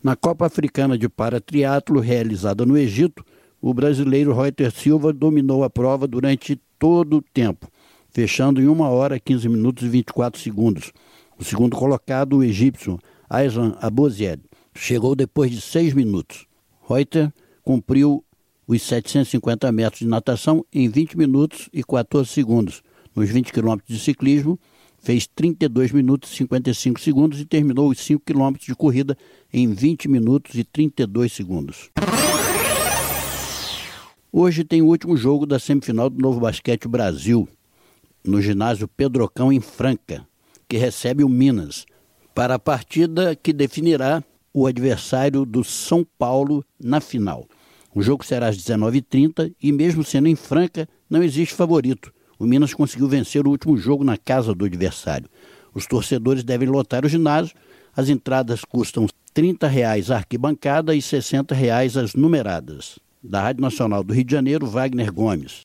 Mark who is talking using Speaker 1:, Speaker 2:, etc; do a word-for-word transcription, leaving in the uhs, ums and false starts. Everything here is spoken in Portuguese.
Speaker 1: Na Copa Africana de Paratriatlo, realizada no Egito, o brasileiro Reuter Silva dominou a prova durante todo o tempo, fechando em uma hora, quinze minutos e vinte e quatro segundos. O segundo colocado, o egípcio Aislan Abozied, chegou depois de seis minutos. Reuter cumpriu os setecentos e cinquenta metros de natação em vinte minutos e quatorze segundos. Nos vinte quilômetros de ciclismo, fez trinta e dois minutos e cinquenta e cinco segundos e terminou os cinco quilômetros de corrida em vinte minutos e trinta e dois segundos. Hoje tem o último jogo da semifinal do Novo Basquete Brasil, no ginásio Pedrocão, em Franca, que recebe o Minas, para a partida que definirá o adversário do São Paulo na final. O jogo será às dezenove e trinta e, mesmo sendo em Franca, não existe favorito. O Minas conseguiu vencer o último jogo na casa do adversário. Os torcedores devem lotar o ginásio. As entradas custam trinta reais a arquibancada e sessenta reais as numeradas. Da Rádio Nacional do Rio de Janeiro, Wagner Gomes.